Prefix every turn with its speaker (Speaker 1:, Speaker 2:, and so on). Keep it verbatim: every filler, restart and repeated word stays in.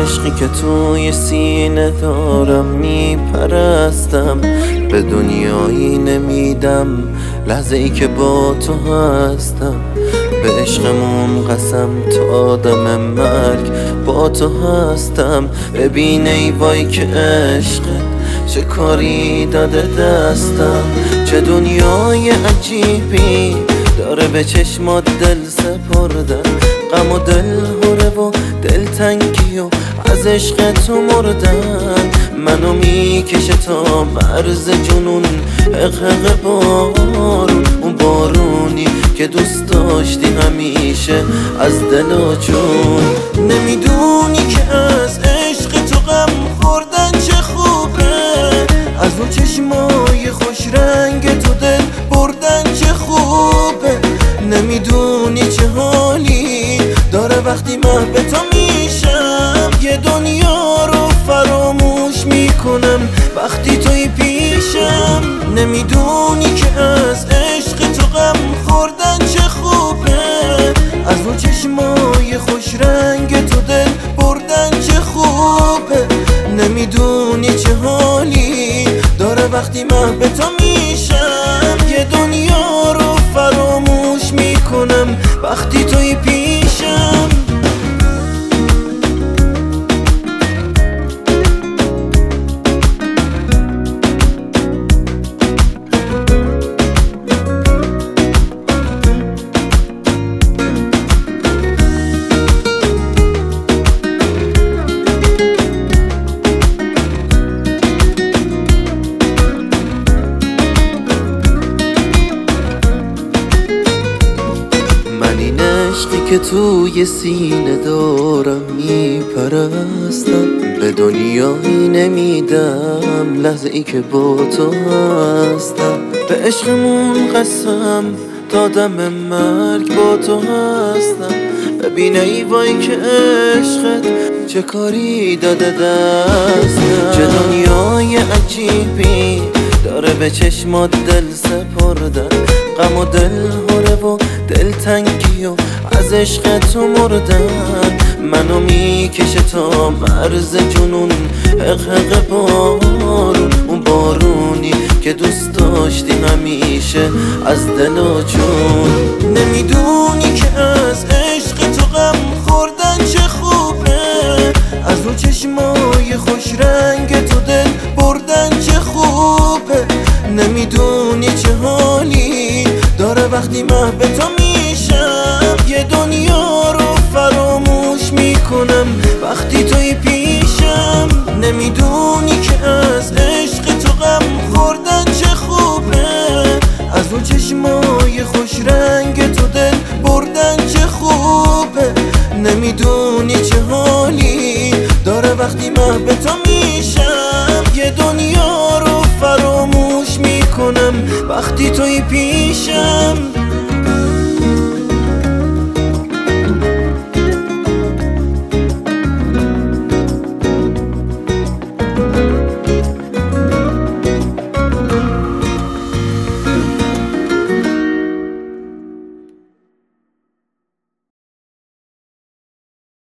Speaker 1: عشقی که توی سینه دارم میپرستم، به دنیایی نمیدم لحظه ای که با تو هستم. به عشقمون قسم تا دم مرگ با تو هستم. ببین ای وای که عشقت چه کاری داده دستم، چه دنیای عجیبی داره به چشمات دل سپردن. غم و دل هره و دلتنگی و از عشق تو مردن. منو میکشه تا مرز جنون، حقق بارون، اون بارونی که دوست داشتی همیشه از دل و جون. نمیدونی که از عشق تو غم خوردن چه خوبه، از اون چشمای خوش رنگ تو دل بردن چه خوبه. نمیدونی چه حالی داره وقتی محو تو میشم، یه دنیا رو فراموش میکنم وقتی توی پیشم. نمیدونی که از عشق تو غم خوردن چه خوبه، از اون چشمای خوش رنگ تو دل بردن چه خوبه. نمیدونی چه حالی داره وقتی محو تو میشم، یه دنیا رو فراموش میکنم وقتی توی پیشم. عشقی که توی سینه دارم میپرستم، به دنیایی نمیدم لحظه ای که با تو هستم. به عشقمون قسم دادم مرگ با تو هستم. ببین ای وای که عشقت چه کاری داده دستم، چه دنیای عجیبی داره به چشمات دل سپردن. غم و دل هره و دلتنگی و از عشق تو مردن. منو میکشه تا مرز جنون، حقق بارون، اون بارونی که دوست داشتی همیشه از دل و جون. نمیدونی که از عشق تو غم خوردن چه خوبه، از اون چشمای خوش رنگ تو دل بردن چه خوبه. نمیدونی چه حالی داره وقتی محو تو میشم، یه دنیا رو فراموش میکنم وقتی توی پیشم. نمیدونی که از عشق تو غم خوردن چه خوبه، از اون چشمای خوش رنگ تو دل بردن چه خوبه. نمیدونی چه حالی داره وقتی محو تو